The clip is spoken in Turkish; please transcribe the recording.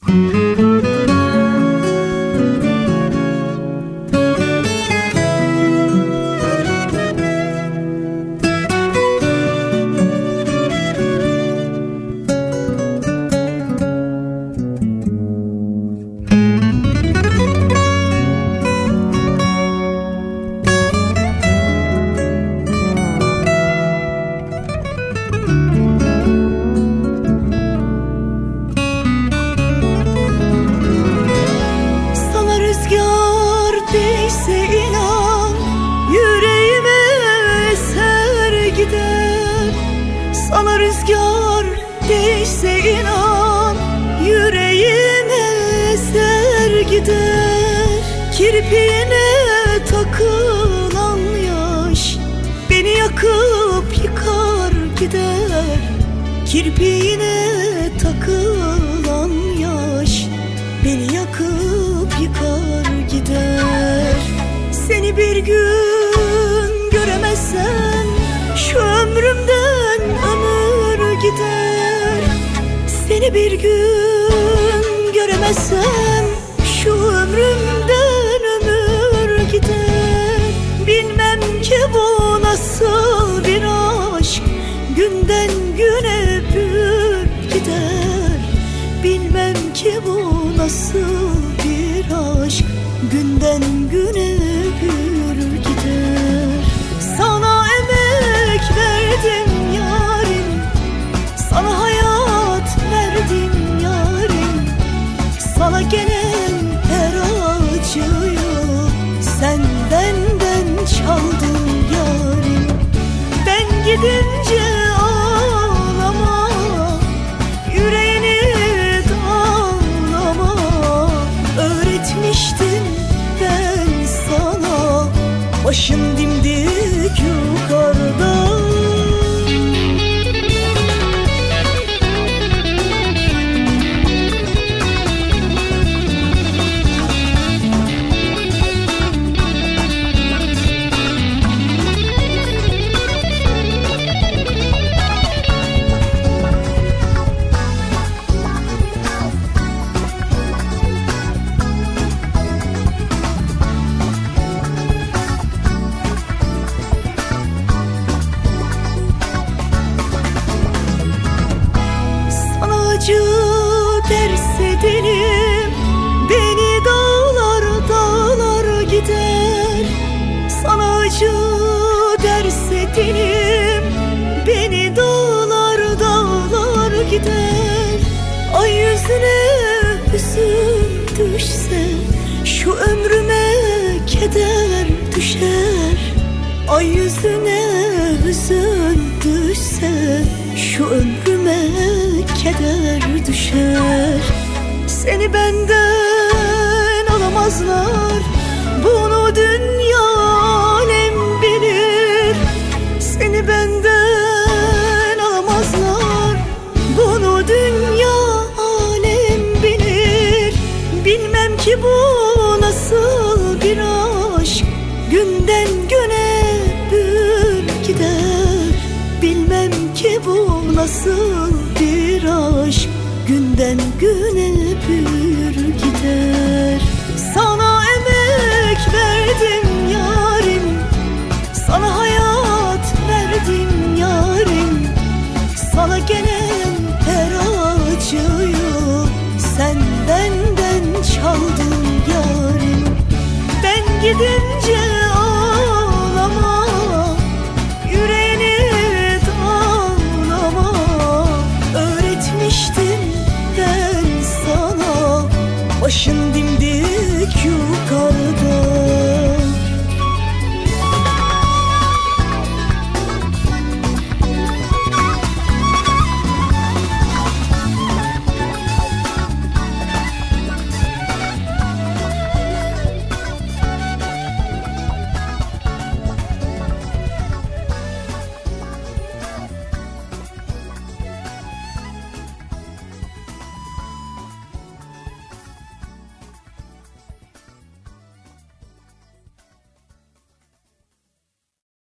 Kirpiğine takılan yaş beni yakıp yıkar gider. Kirpiğine takılan yaş beni yakıp yıkar gider. Seni bir gün göremezsem şu ömrümden ömür gider. Seni bir gün göremezsem şu ömrümden ömür gider. Bilmem ki bu nasıl bir aşk, günden güne büyür gider. Bilmem ki bu nasıl bir aşk, günden güne büyür gider. Sana emek verdim yarim, sana hayat verdim yarim. Sana gelen her acıyı sen benden çaldın yarim. Ben gidince ağlama, yüreğini dağlama. Öğretmiştim ben sana, başım dimdik yukarıda. Acı derse dilim beni dağlar dağlar gider. Sana acı derse dilim beni dağlar dağlar gider. Ay yüzüne hüzün düşse şu ömrüme keder düşer. Ay yüzüne hüzün düşse şu ömrüme keder düşer. Seni benden alamazlar, bunu dün